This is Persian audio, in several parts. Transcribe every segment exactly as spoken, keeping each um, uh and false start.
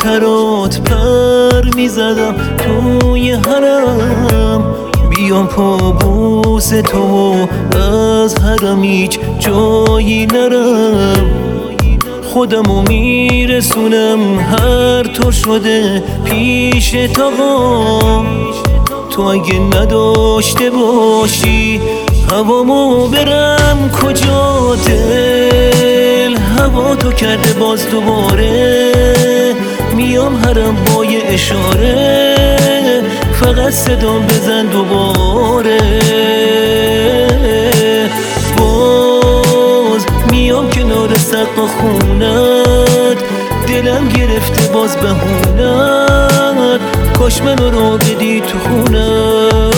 خاطرات پر میزدم توی حرم، بیام پا بوس تو از حرم هیچ جایی نرم. خودمو میرسونم هر طور شده پیش تاقا، تو اگه نداشته باشی هوامو برم کجا؟ دل هوا تو کرده باز دوباره، میام حرم با یه اشاره، فقط صدام بزن دوباره. باز میام کنار سقف خونت، دلم گرفته باز بهونت، کاش منو رو بدی تو خونت.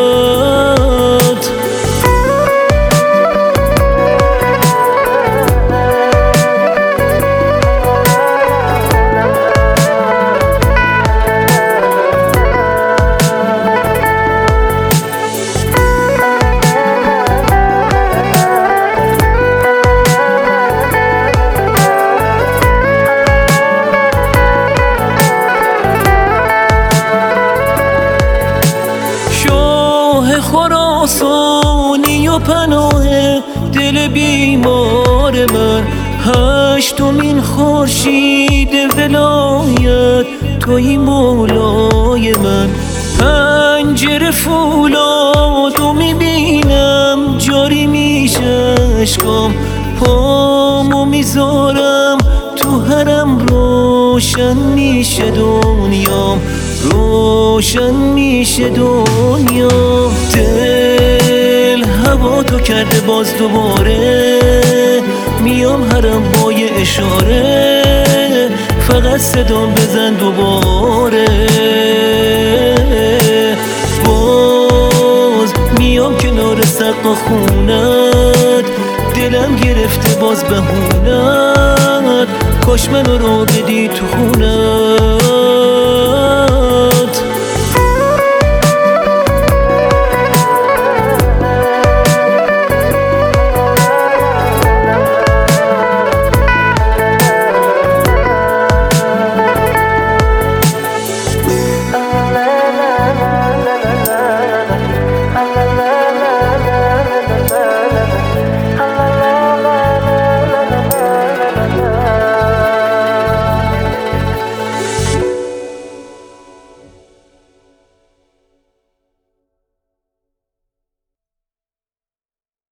خراسانی و پناه دل بیمار من، هشتمین خورشید ولایت توی مولای من. پنجره فولادو میبینم جاری میشه اشکام، پامو میذارم تو حرم روشن میشه دنیام، روشن میشه دنیا. دل هوا تو کرده باز دوباره، میام حرم با یه اشاره، فقط صدام بزن دوباره. باز میام کنار سقف خونت، دلم گرفته باز بهونت، کاش منو رو بدی تو خونت.